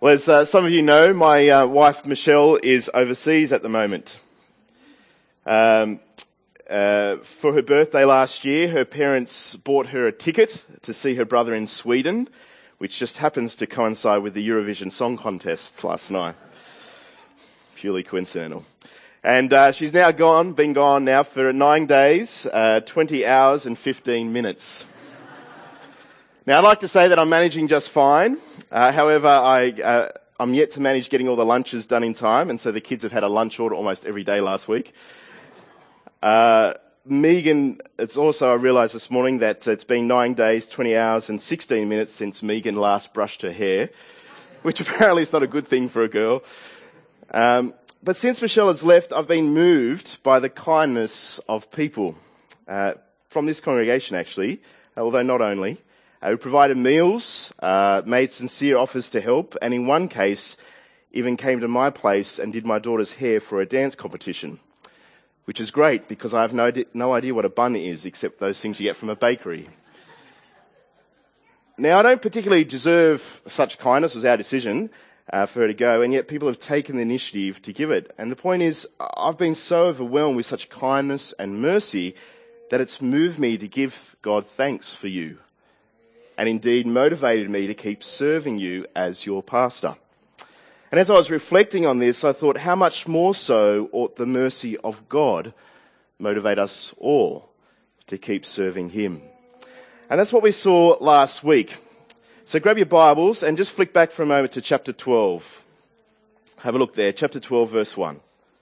Well, as some of you know, my wife Michelle is overseas at the moment. For her birthday last year, her parents bought her a ticket to see her brother in Sweden, which just happens to coincide with the Eurovision Song Contest last night. Purely coincidental. And she's now been gone now for 9 days, 20 hours and 15 minutes. Now, I'd like to say that I'm managing just fine. However, I'm yet to manage getting all the lunches done in time, and so the kids have had a lunch order almost every day last week. Megan, I realised this morning that it's been 9 days, 20 hours and 16 minutes since Megan last brushed her hair, which apparently is not a good thing for a girl. But since Michelle has left, I've been moved by the kindness of people from this congregation, actually, although not only. We provided meals, made sincere offers to help, and in one case, even came to my place and did my daughter's hair for a dance competition, which is great because I have no idea what a bun is except those things you get from a bakery. Now, I don't particularly deserve such kindness. It was our decision for her to go, and yet people have taken the initiative to give it. And the point is, I've been so overwhelmed with such kindness and mercy that it's moved me to give God thanks for you, and indeed motivated me to keep serving you as your pastor. And as I was reflecting on this, I thought, how much more so ought the mercy of God motivate us all to keep serving him? And that's what we saw last week. So grab your Bibles and just flick back for a moment to chapter 12. Have a look there, chapter 12, verse 1.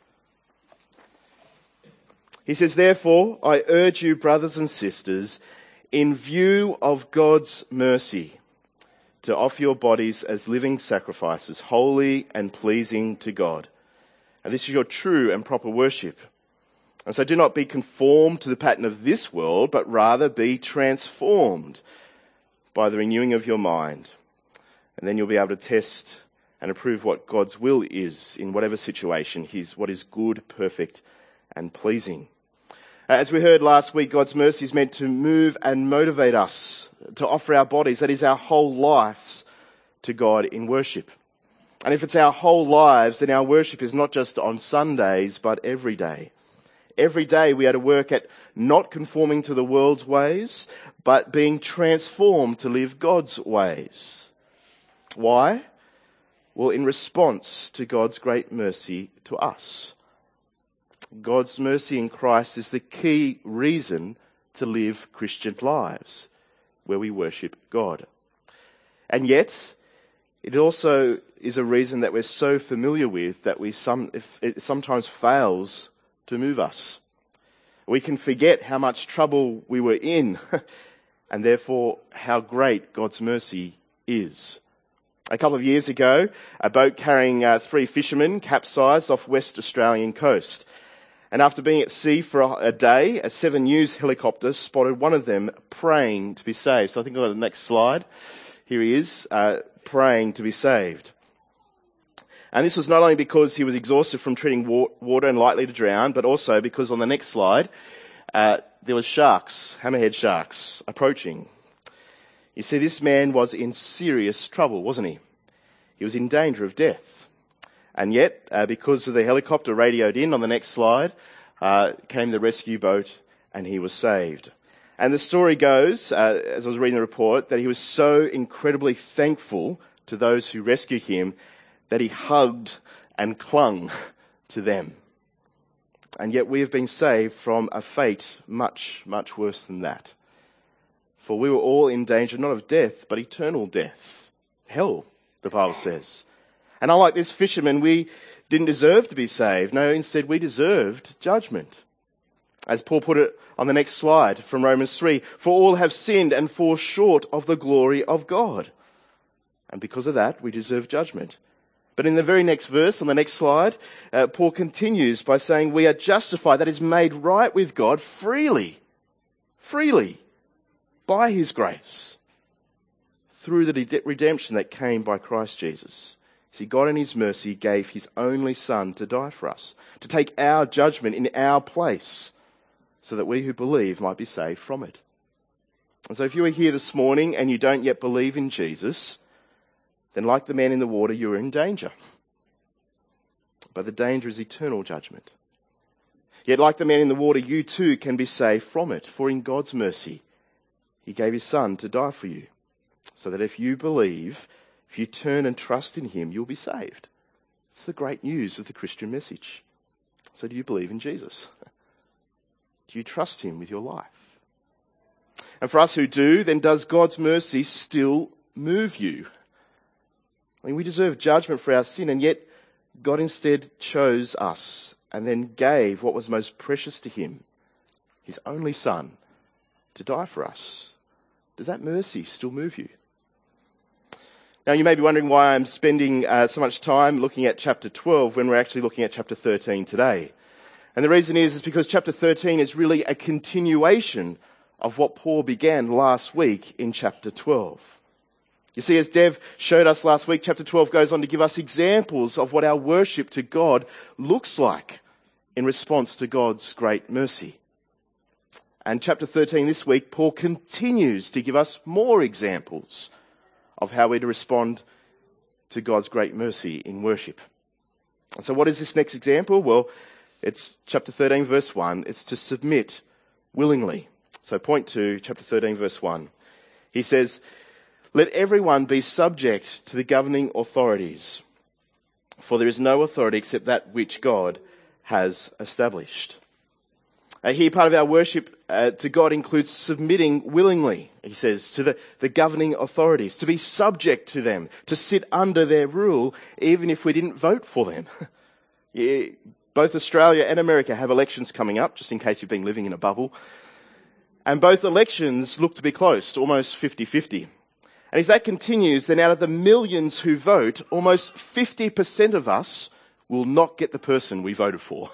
He says, "Therefore, I urge you, brothers and sisters, in view of God's mercy, to offer your bodies as living sacrifices, holy and pleasing to God. And this is your true and proper worship. And so do not be conformed to the pattern of this world, but rather be transformed by the renewing of your mind. And then you'll be able to test and approve what God's will is in whatever situation, what is good, perfect, and pleasing." As we heard last week, God's mercy is meant to move and motivate us to offer our bodies, that is our whole lives, to God in worship. And if it's our whole lives, then our worship is not just on Sundays, but every day. Every day we are to work at not conforming to the world's ways, but being transformed to live God's ways. Why? Well, in response to God's great mercy to us. God's mercy in Christ is the key reason to live Christian lives, where we worship God. And yet, it also is a reason that we're so familiar with that it sometimes fails to move us. We can forget how much trouble we were in, and therefore how great God's mercy is. A couple of years ago, a boat carrying 3 fishermen capsized off West Australian coast. And after being at sea for a day, a 7 News helicopter spotted one of them praying to be saved. So I think I'll go to the next slide. Here he is, praying to be saved. And this was not only because he was exhausted from treading water and likely to drown, but also because on the next slide, there was sharks, hammerhead sharks, approaching. You see, this man was in serious trouble, wasn't he? He was in danger of death. And yet, because of the helicopter radioed in on the next slide, came the rescue boat and he was saved. And the story goes, as I was reading the report, that he was so incredibly thankful to those who rescued him that he hugged and clung to them. And yet we have been saved from a fate much, much worse than that. For we were all in danger not of death, but eternal death. Hell, the Bible says. And unlike this fisherman, we didn't deserve to be saved. No, instead we deserved judgment. As Paul put it on the next slide from Romans 3, "For all have sinned and fall short of the glory of God." And because of that, we deserve judgment. But in the very next verse, on the next slide, Paul continues by saying we are justified, that is made right with God freely, by his grace, through the redemption that came by Christ Jesus. See, God in his mercy gave his only Son to die for us, to take our judgment in our place, so that we who believe might be saved from it. And so if you are here this morning and you don't yet believe in Jesus, then like the man in the water, you're in danger. But the danger is eternal judgment. Yet like the man in the water, you too can be saved from it. For in God's mercy, he gave his son to die for you, so that if you believe, if you turn and trust in him, you'll be saved. It's the great news of the Christian message. So do you believe in Jesus? Do you trust him with your life? And for us who do, then does God's mercy still move you? I mean, we deserve judgment for our sin, and yet God instead chose us and then gave what was most precious to him, his only son, to die for us. Does that mercy still move you? Now, you may be wondering why I'm spending so much time looking at chapter 12 when we're actually looking at chapter 13 today. And the reason is because chapter 13 is really a continuation of what Paul began last week in chapter 12. You see, as Dev showed us last week, chapter 12 goes on to give us examples of what our worship to God looks like in response to God's great mercy. And chapter 13 this week, Paul continues to give us more examples of how we're to respond to God's great mercy in worship. And so what is this next example? Well, it's chapter 13 verse 1. It's to submit willingly. So point 2, chapter 13 verse 1. He says, "Let everyone be subject to the governing authorities, for there is no authority except that which God has established." Here, part of our worship to God includes submitting willingly, he says, to the governing authorities, to be subject to them, to sit under their rule, even if we didn't vote for them. Yeah, both Australia and America have elections coming up, just in case you've been living in a bubble. And both elections look to be close, almost 50-50. And if that continues, then out of the millions who vote, almost 50% of us will not get the person we voted for.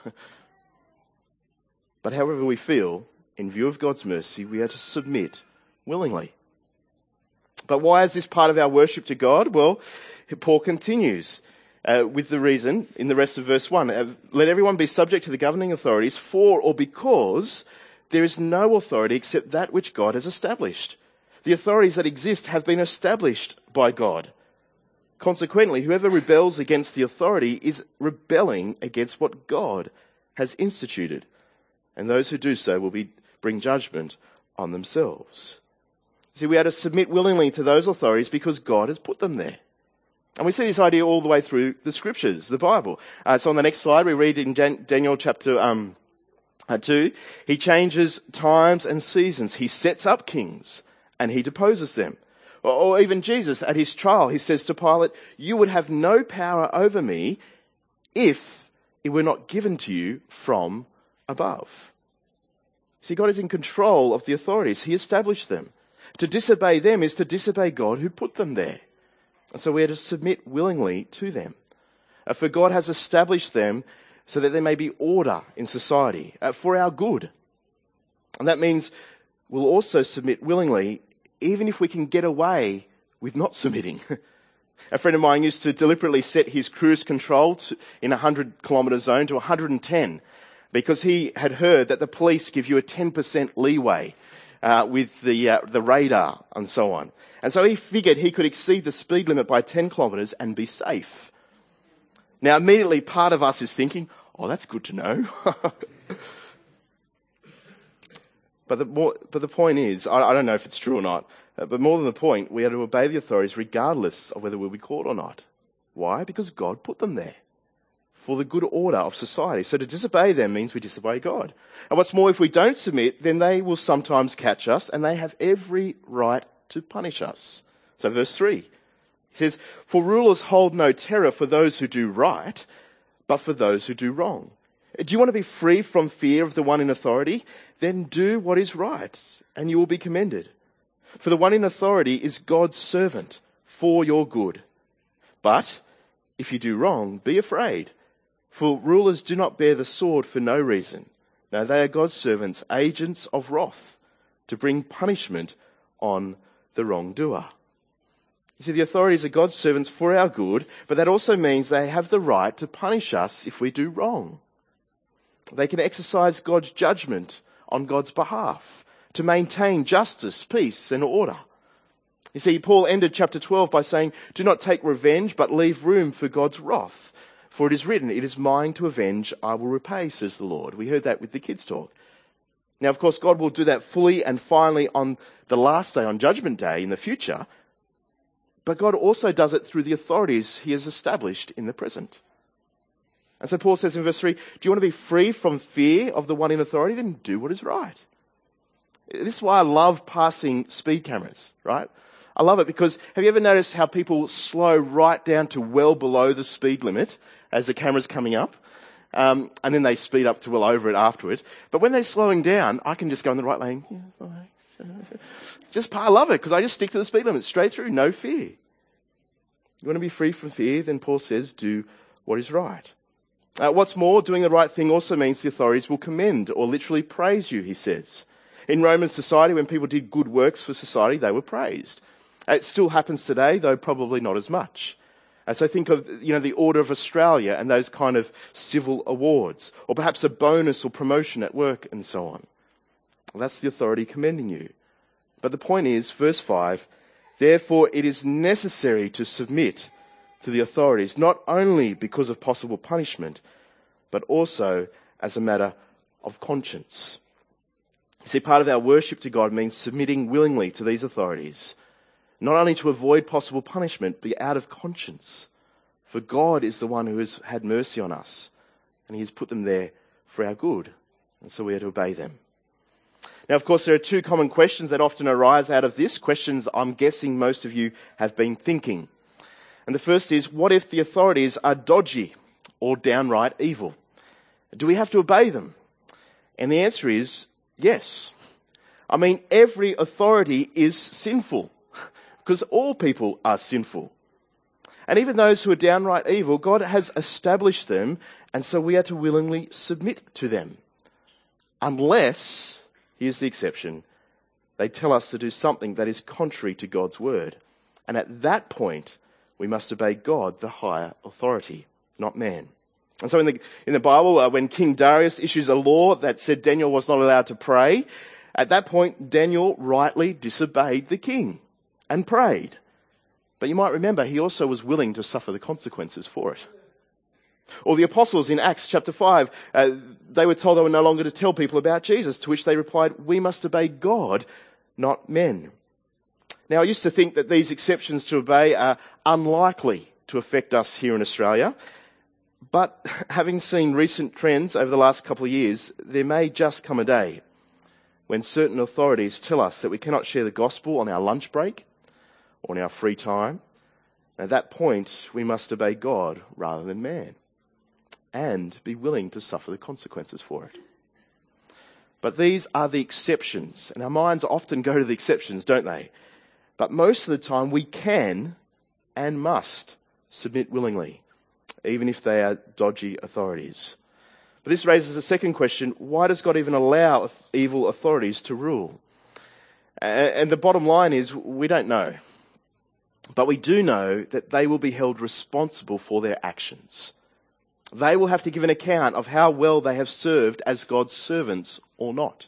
But however we feel, in view of God's mercy, we are to submit willingly. But why is this part of our worship to God? Well, Paul continues with the reason in the rest of verse 1. "Let everyone be subject to the governing authorities, for or because there is no authority except that which God has established. The authorities that exist have been established by God. Consequently, whoever rebels against the authority is rebelling against what God has instituted. And those who do so will bring judgment on themselves." See, we are to submit willingly to those authorities because God has put them there. And we see this idea all the way through the scriptures, the Bible. So on the next slide, we read in Daniel chapter 2, he changes times and seasons. He sets up kings and he deposes them. Or even Jesus at his trial, he says to Pilate, "You would have no power over me if it were not given to you from above." See, God is in control of the authorities. He established them. To disobey them is to disobey God who put them there. And so we are to submit willingly to them. For God has established them so that there may be order in society for our good. And that means we'll also submit willingly, even if we can get away with not submitting. A friend of mine used to deliberately set his cruise control in a 100-kilometre zone to 110 because he had heard that the police give you a 10% leeway with the radar and so on. And so he figured he could exceed the speed limit by 10 kilometres and be safe. Now immediately part of us is thinking, oh, that's good to know. But the point is, I don't know if it's true or not, but more than the point, we are to obey the authorities regardless of whether we'll be caught or not. Why? Because God put them there for the good order of society. So to disobey them means we disobey God. And what's more, if we don't submit, then they will sometimes catch us and they have every right to punish us. So verse 3, he says, "For rulers hold no terror for those who do right, but for those who do wrong. Do you want to be free from fear of the one in authority? Then do what is right, and you will be commended. For the one in authority is God's servant for your good. But if you do wrong, be afraid. For rulers do not bear the sword for no reason. No, they are God's servants, agents of wrath, to bring punishment on the wrongdoer." You see, the authorities are God's servants for our good, but that also means they have the right to punish us if we do wrong. They can exercise God's judgment on God's behalf to maintain justice, peace and order. You see, Paul ended chapter 12 by saying, "Do not take revenge, but leave room for God's wrath. For it is written, 'It is mine to avenge, I will repay,' says the Lord." We heard that with the kids' talk. Now, of course, God will do that fully and finally on the last day, on Judgment Day in the future. But God also does it through the authorities he has established in the present. And so Paul says in verse 3, do you want to be free from fear of the one in authority? Then do what is right. This is why I love passing speed cameras, right? I love it because have you ever noticed how people slow right down to well below the speed limit as the camera's coming up? And then they speed up to well over it afterwards. But when they're slowing down, I can just go in the right lane. I love it because I just stick to the speed limit straight through, no fear. You want to be free from fear? Then Paul says, do what is right. What's more, doing the right thing also means the authorities will commend or literally praise you, he says. In Roman society, when people did good works for society, they were praised. It still happens today, though probably not as much. So think of, the Order of Australia and those kind of civil awards, or perhaps a bonus or promotion at work and so on. Well, that's the authority commending you. But the point is, verse 5, therefore it is necessary to submit to the authorities, not only because of possible punishment, but also as a matter of conscience. You see, part of our worship to God means submitting willingly to these authorities, not only to avoid possible punishment, but out of conscience. For God is the one who has had mercy on us, and he has put them there for our good, and so we are to obey them. Now, of course, there are two common questions that often arise out of this, questions I'm guessing most of you have been thinking. And the first is, what if the authorities are dodgy or downright evil? Do we have to obey them? And the answer is yes. I mean, every authority is sinful, because all people are sinful. And even those who are downright evil, God has established them, and so we are to willingly submit to them. Unless, here's the exception, they tell us to do something that is contrary to God's word. And at that point, we must obey God, the higher authority, not man. And so in the Bible, when King Darius issues a law that said Daniel was not allowed to pray, at that point, Daniel rightly disobeyed the king and prayed. But you might remember, he also was willing to suffer the consequences for it. Or the apostles in Acts chapter 5, they were told they were no longer to tell people about Jesus, to which they replied, we must obey God, not men. Now, I used to think that these exceptions to obey are unlikely to affect us here in Australia. But having seen recent trends over the last couple of years, there may just come a day when certain authorities tell us that we cannot share the gospel on our lunch break or in our free time. At that point, we must obey God rather than man and be willing to suffer the consequences for it. But these are the exceptions, and our minds often go to the exceptions, don't they? But most of the time we can and must submit willingly, even if they are dodgy authorities. But this raises a second question. Why does God even allow evil authorities to rule? And the bottom line is we don't know. But we do know that they will be held responsible for their actions. They will have to give an account of how well they have served as God's servants or not.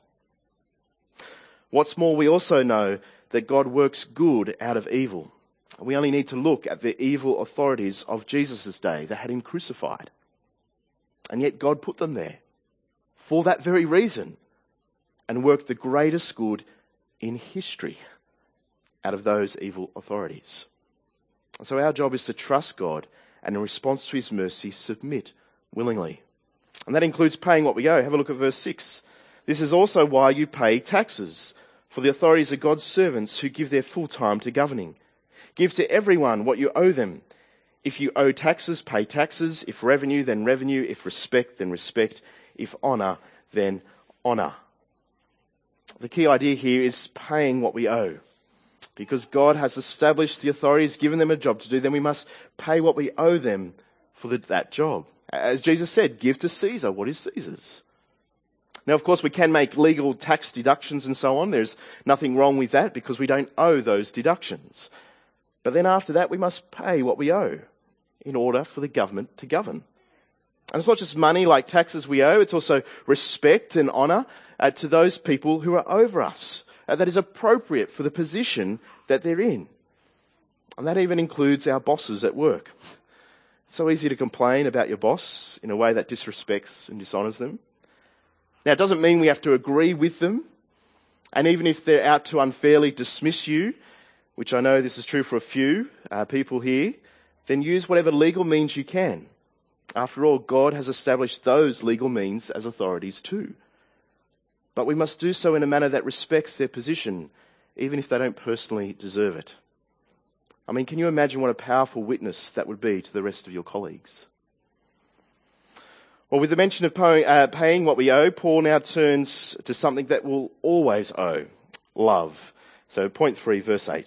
What's more, we also know that God works good out of evil. We only need to look at the evil authorities of Jesus' day that had him crucified. And yet God put them there for that very reason and worked the greatest good in history out of those evil authorities. So our job is to trust God and in response to his mercy, submit willingly. And that includes paying what we owe. Have a look at verse 6. This is also why you pay taxes, for the authorities are God's servants who give their full time to governing. Give to everyone what you owe them. If you owe taxes, pay taxes. If revenue, then revenue. If respect, then respect. If honour, then honour. The key idea here is paying what we owe. Because God has established the authorities, given them a job to do, then we must pay what we owe them for that job. As Jesus said, give to Caesar what is Caesar's. Now, of course, we can make legal tax deductions and so on. There's nothing wrong with that because we don't owe those deductions. But then after that, we must pay what we owe in order for the government to govern. And it's not just money like taxes we owe, it's also respect and honour. to those people who are over us, that is appropriate for the position that they're in. And that even includes our bosses at work. It's so easy to complain about your boss in a way that disrespects and dishonours them. Now, it doesn't mean we have to agree with them. And even if they're out to unfairly dismiss you, which I know this is true for a few people here, then use whatever legal means you can. After all, God has established those legal means as authorities too. But we must do so in a manner that respects their position, even if they don't personally deserve it. I mean, can you imagine what a powerful witness that would be to the rest of your colleagues? Well, with the mention of paying what we owe, Paul now turns to something that we'll always owe: love. So point 3, verse 8.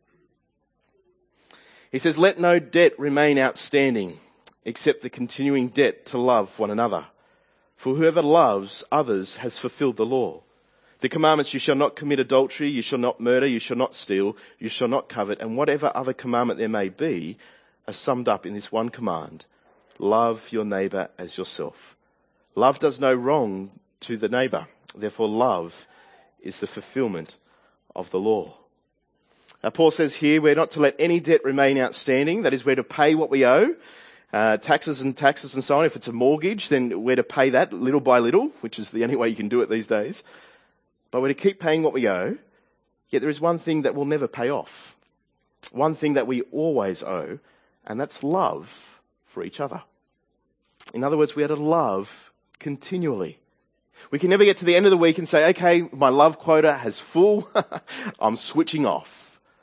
He says, "Let no debt remain outstanding, except the continuing debt to love one another. For whoever loves others has fulfilled the law. The commandments: you shall not commit adultery, you shall not murder, you shall not steal, you shall not covet, and whatever other commandment there may be, are summed up in this one command: love your neighbour as yourself. Love does no wrong to the neighbour. Therefore love is the fulfilment of the law." Paul says here we're not to let any debt remain outstanding. That is, we're to pay what we owe. Taxes and so on. If it's a mortgage, then we're to pay that little by little, which is the only way you can do it these days. But we're to keep paying what we owe. Yet there is one thing that will never pay off. One thing that we always owe, and that's love for each other. In other words, we are to love continually. We can never get to the end of the week and say, okay, my love quota has full, I'm switching off.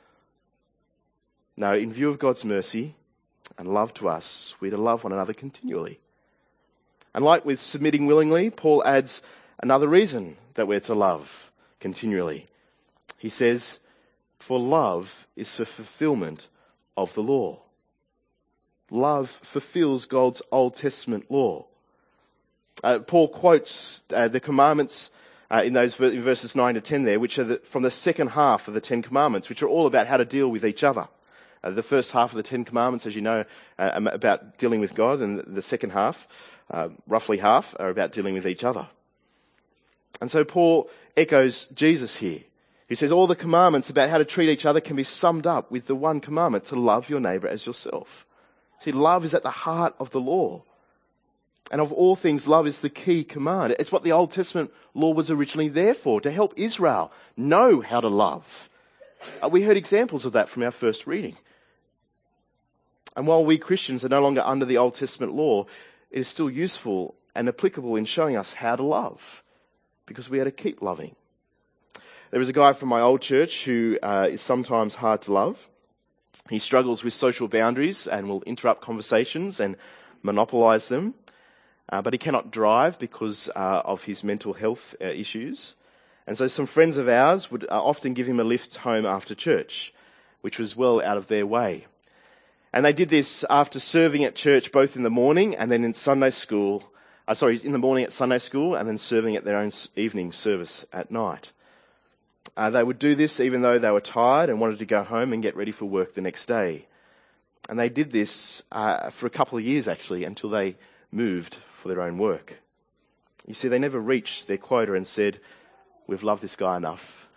No, in view of God's mercy and love to us, we're to love one another continually. And like with submitting willingly, Paul adds another reason that we're to love continually. He says, for love is the fulfilment of the law. Love fulfills God's Old Testament law. Paul quotes the commandments in those verses 9 to 10 there, which are from the second half of the 10 Commandments, which are all about how to deal with each other. The first half of the 10 Commandments, as you know, about dealing with God, and the second half, roughly half, are about dealing with each other. And so Paul echoes Jesus here. He says all the commandments about how to treat each other can be summed up with the one commandment: to love your neighbour as yourself. See, love is at the heart of the law. And of all things, love is the key command. It's what the Old Testament law was originally there for, to help Israel know how to love. We heard examples of that from our first reading. And while we Christians are no longer under the Old Testament law, it is still useful and applicable in showing us how to love, because we are to keep loving. There was a guy from my old church who is sometimes hard to love. He struggles with social boundaries and will interrupt conversations and monopolise them. But he cannot drive because of his mental health issues. And so some friends of ours would often give him a lift home after church, which was well out of their way. And they did this after serving at church both in the morning and then in Sunday school. In the morning at Sunday school and then serving at their own evening service at night. They would do this even though they were tired and wanted to go home and get ready for work the next day. And they did this for a couple of years actually, until they moved for their own work. You see, they never reached their quota and said, we've loved this guy enough.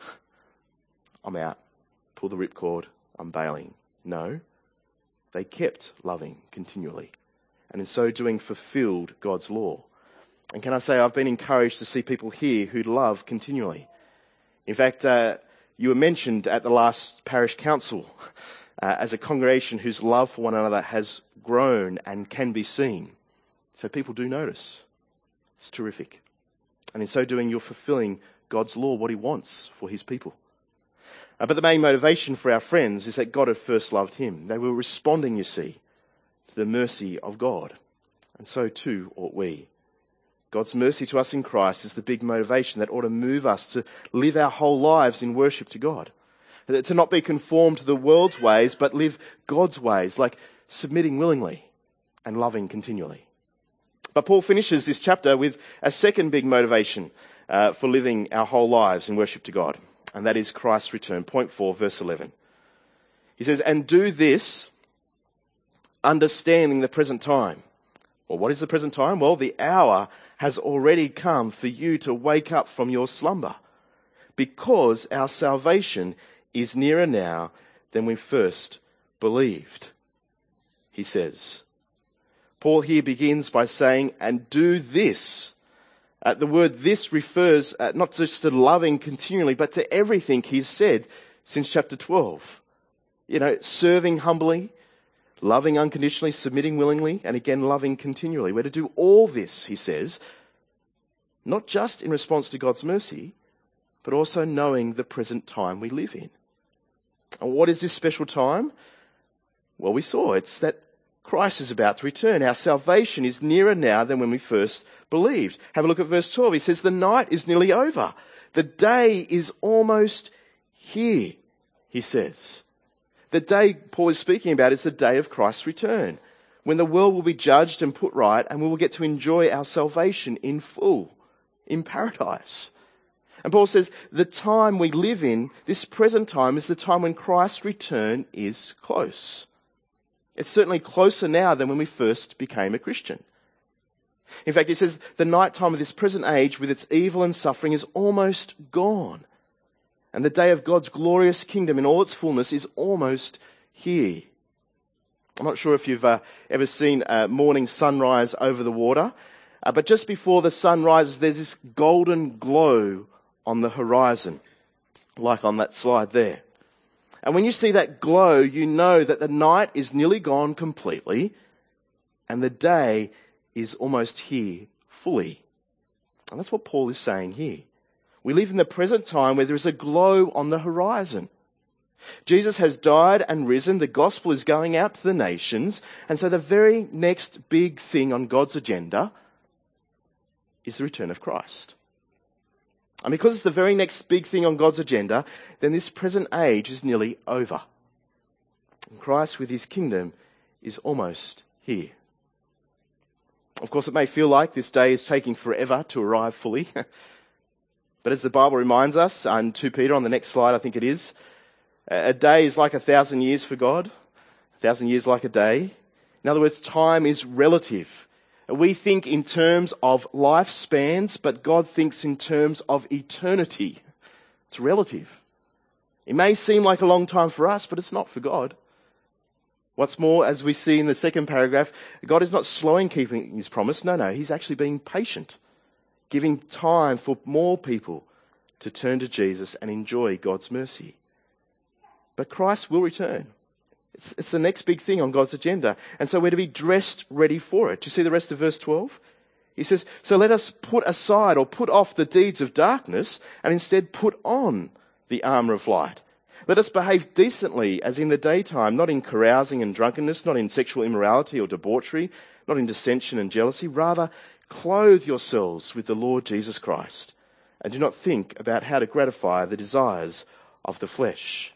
I'm out. Pull the ripcord. I'm bailing. No. They kept loving continually, and in so doing fulfilled God's law. And can I say, I've been encouraged to see people here who love continually. In fact, you were mentioned at the last parish council as a congregation whose love for one another has grown and can be seen. So people do notice. It's terrific. And in so doing, you're fulfilling God's law, what he wants for his people. But the main motivation for our friends is that God had first loved him. They were responding, you see, to the mercy of God. And so too ought we. God's mercy to us in Christ is the big motivation that ought to move us to live our whole lives in worship to God. To not be conformed to the world's ways, but live God's ways, like submitting willingly and loving continually. But Paul finishes this chapter with a second big motivation for living our whole lives in worship to God. And that is Christ's return. Point 4, verse 11. He says, and do this, understanding the present time, Well, what is the present time? Well, the hour has already come for you to wake up from your slumber, because our salvation is nearer now than we first believed, he says. Paul here begins by saying, and do this. The word this refers not just to loving continually, but to everything he's said since chapter 12. Serving humbly, loving unconditionally, submitting willingly, and again loving continually. We're to do all this, he says, not just in response to God's mercy, but also knowing the present time we live in. And what is this special time? Well, we saw it's that Christ is about to return. Our salvation is nearer now than when we first believed. Have a look at verse 12. He says, the night is nearly over. The day is almost here, he says. The day Paul is speaking about is the day of Christ's return, when the world will be judged and put right, and we will get to enjoy our salvation in full, in paradise. And Paul says, the time we live in, this present time, is the time when Christ's return is close. It's certainly closer now than when we first became a Christian. In fact, he says, the night time of this present age with its evil and suffering is almost gone. And the day of God's glorious kingdom in all its fullness is almost here. I'm not sure if you've ever seen a morning sunrise over the water, but just before the sun rises, there's this golden glow on the horizon, like on that slide there. And when you see that glow, you know that the night is nearly gone completely, and the day is almost here fully. And that's what Paul is saying here. We live in the present time where there is a glow on the horizon. Jesus has died and risen. The gospel is going out to the nations. And so the very next big thing on God's agenda is the return of Christ. And because it's the very next big thing on God's agenda, then this present age is nearly over. And Christ with his kingdom is almost here. Of course, it may feel like this day is taking forever to arrive fully. But as the Bible reminds us, in 2 Peter on the next slide, I think it is, a day is like 1,000 years for God, 1,000 years like a day. In other words, time is relative. We think in terms of lifespans, but God thinks in terms of eternity. It's relative. It may seem like a long time for us, but it's not for God. What's more, as we see in the second paragraph, God is not slow in keeping his promise. No, he's actually being patient, giving time for more people to turn to Jesus and enjoy God's mercy. But Christ will return. It's the next big thing on God's agenda. And so we're to be dressed ready for it. Do you see the rest of verse 12? He says, so let us put aside or put off the deeds of darkness and instead put on the armour of light. Let us behave decently as in the daytime, not in carousing and drunkenness, not in sexual immorality or debauchery, not in dissension and jealousy. Rather, clothe yourselves with the Lord Jesus Christ and do not think about how to gratify the desires of the flesh.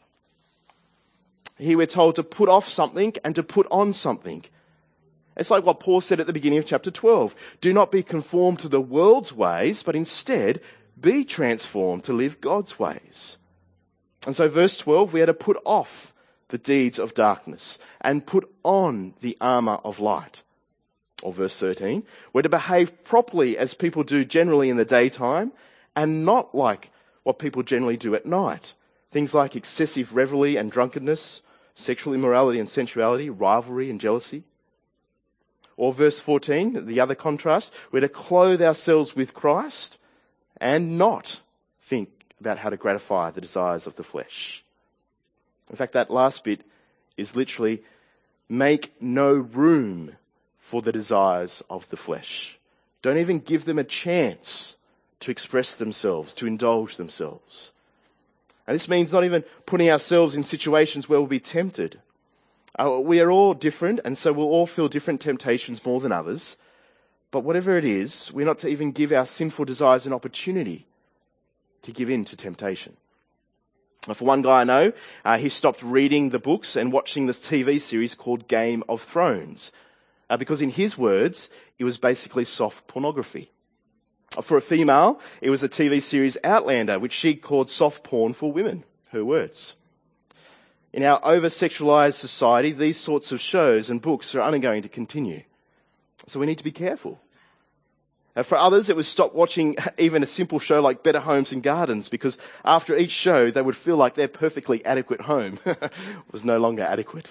Here we're told to put off something and to put on something. It's like what Paul said at the beginning of chapter 12. Do not be conformed to the world's ways, but instead be transformed to live God's ways. And so verse 12, we are to put off the deeds of darkness and put on the armour of light. Or verse 13, we're to behave properly as people do generally in the daytime and not like what people generally do at night. Things like excessive revelry and drunkenness, sexual immorality and sensuality, rivalry and jealousy. Or verse 14, the other contrast, we're to clothe ourselves with Christ and not think about how to gratify the desires of the flesh. In fact, that last bit is literally make no room for the desires of the flesh. Don't even give them a chance to express themselves, to indulge themselves. And this means not even putting ourselves in situations where we'll be tempted. We are all different, and so we'll all feel different temptations more than others. But whatever it is, we're not to even give our sinful desires an opportunity to give in to temptation. For one guy I know, he stopped reading the books and watching this TV series called Game of Thrones. Because in his words, it was basically soft pornography. For a female, it was a TV series Outlander, which she called soft porn for women, her words. In our over-sexualized society, these sorts of shows and books are only going to continue. So we need to be careful. For others, it was stop watching even a simple show like Better Homes and Gardens, because after each show, they would feel like their perfectly adequate home was no longer adequate.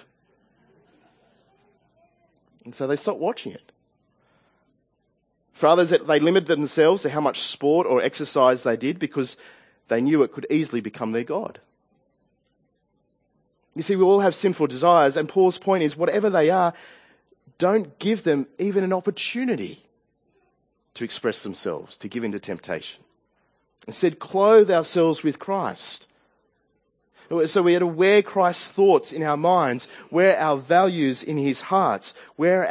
And so they stopped watching it. For others, they limited themselves to how much sport or exercise they did because they knew it could easily become their God. You see, we all have sinful desires, and Paul's point is whatever they are, don't give them even an opportunity to express themselves, to give in to temptation. Instead, clothe ourselves with Christ. So we are to wear Christ's thoughts in our minds, wear our values in his hearts, wear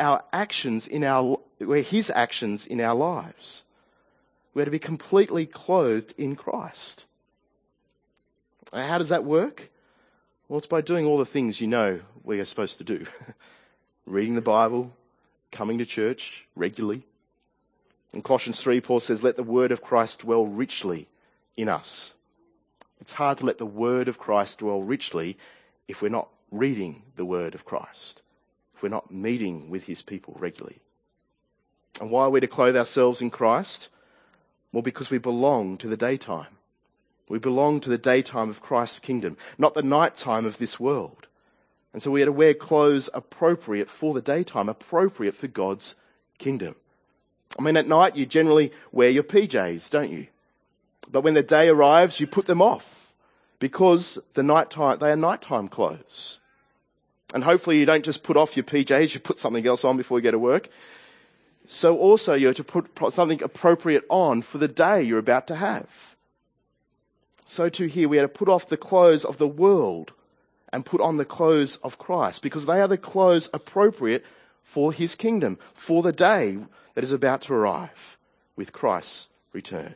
his actions in our lives. We are to be completely clothed in Christ. How does that work? Well, it's by doing all the things you know we are supposed to do. Reading the Bible, coming to church regularly. In Colossians 3, Paul says, let the word of Christ dwell richly in us. It's hard to let the word of Christ dwell richly if we're not reading the word of Christ, if we're not meeting with his people regularly. And why are we to clothe ourselves in Christ? Well, because we belong to the daytime. We belong to the daytime of Christ's kingdom, not the nighttime of this world. And so we are to wear clothes appropriate for the daytime, appropriate for God's kingdom. I mean, at night you generally wear your PJs, don't you? But when the day arrives, you put them off because they are nighttime clothes. And hopefully you don't just put off your PJs, you put something else on before you go to work. So also you're to put something appropriate on for the day you're about to have. So too here we are to put off the clothes of the world and put on the clothes of Christ, because they are the clothes appropriate for his kingdom, for the day that is about to arrive with Christ's return.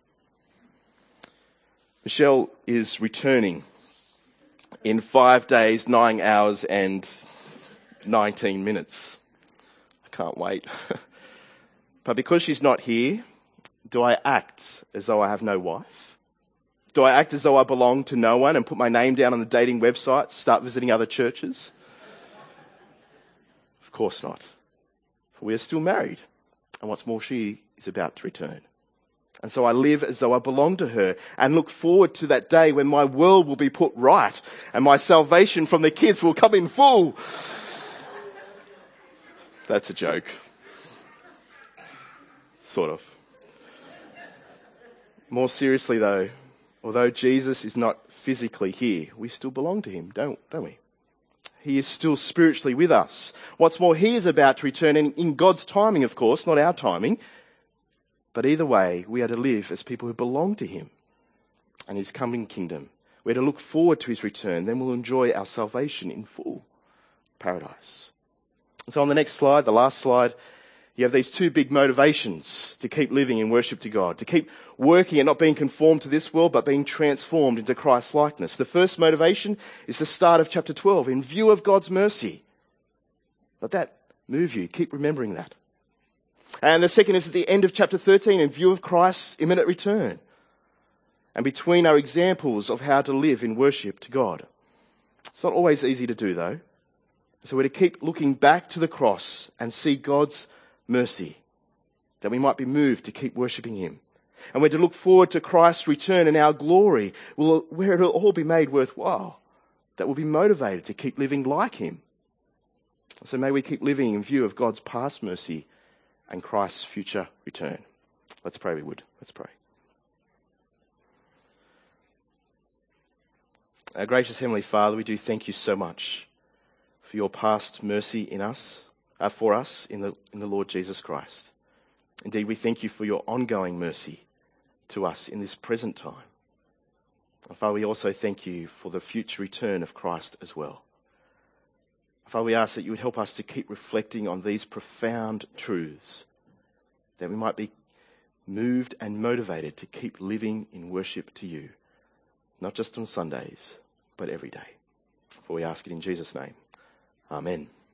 Michelle is returning in 5 days, 9 hours and 19 minutes. I can't wait. But because she's not here, do I act as though I have no wife? Do I act as though I belong to no one and put my name down on the dating websites, start visiting other churches? Of course not. For we are still married. And what's more, she is about to return. And so I live as though I belong to her and look forward to that day when my world will be put right and my salvation from the kids will come in full. That's a joke. Sort of. More seriously though, although Jesus is not physically here, we still belong to him, don't we? He is still spiritually with us. What's more, he is about to return in God's timing, of course, not our timing. But either way, we are to live as people who belong to him and his coming kingdom. We're to look forward to his return. Then we'll enjoy our salvation in full. Paradise. So on the next slide, the last slide, you have these two big motivations to keep living in worship to God, to keep working and not being conformed to this world, but being transformed into Christ's likeness. The first motivation is the start of chapter 12, in view of God's mercy. Let that move you. Keep remembering that. And the second is at the end of chapter 13, in view of Christ's imminent return. And between are examples of how to live in worship to God. It's not always easy to do, though. So we're to keep looking back to the cross and see God's mercy, that we might be moved to keep worshipping him. And we're to look forward to Christ's return and our glory, where it'll all be made worthwhile, that we'll be motivated to keep living like him. So may we keep living in view of God's past mercy and Christ's future return. Let's pray, we would. Let's pray. Our gracious Heavenly Father, we do thank you so much for your past mercy for us in the Lord Jesus Christ. Indeed, we thank you for your ongoing mercy to us in this present time. And Father, we also thank you for the future return of Christ as well. Father, we ask that you would help us to keep reflecting on these profound truths, that we might be moved and motivated to keep living in worship to you, not just on Sundays, but every day. For we ask it in Jesus' name. Amen.